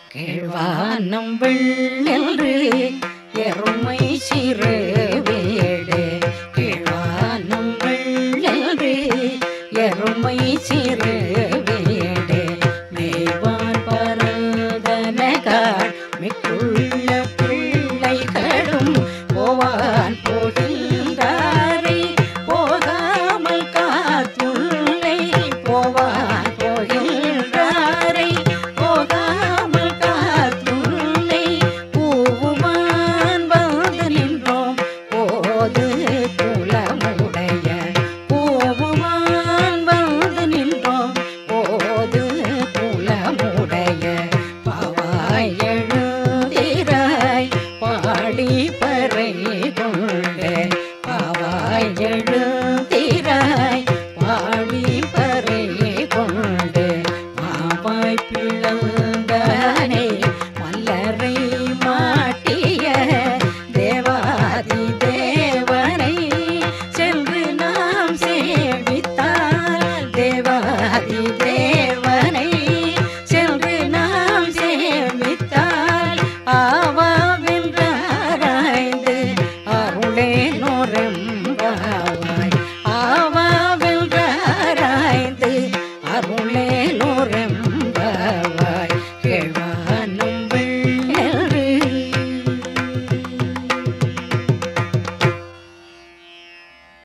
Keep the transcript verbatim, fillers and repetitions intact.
கேழ்வானம் வெள்ளென்று எருமை சிறு வீடு கேழ்வானம் வெள்ளென்று எருமை சிறு வீடு மேய்வான் பரதனகாள் மிக்குள்ள பிள்ளைகளும் போவான் போகின்றாரை போகாமல் காத்துள்ளை போவான் போகின்றாரை போகாமல் காத்துள்ளை பூவுமான் வந்து நின்றோம் போது குலமுடைய பூவுமான் வந்து நின்றோம் போது குலமுடைய பவாய